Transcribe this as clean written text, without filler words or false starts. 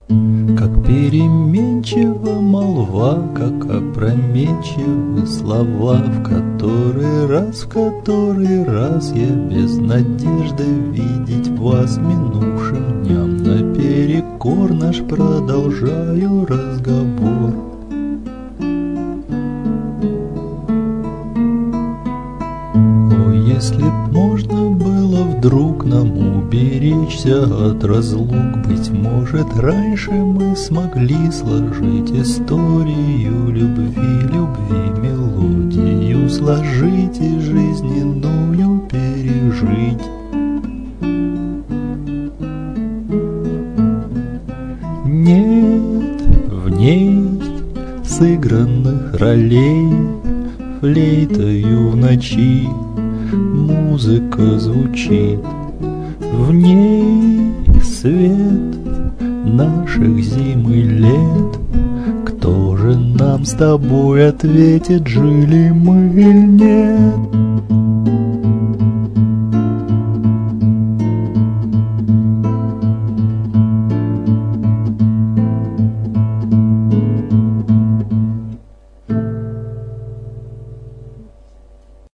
Как переменчива молва, как опрометчивы слова, в который раз я без надежды видеть вас минувшим дням. Наперекор наш продолжаю разговор. О, если б можно было вдруг нам уберечься от разлук, быть может, раньше мы смогли сложить историю любви, мелодию сложить и жизненную пережить. Нет в ней сыгранных ролей, флейтою в ночи музыка звучит. В ней свет наших зим и лет. Кто же нам с тобой ответит, жили мы или нет?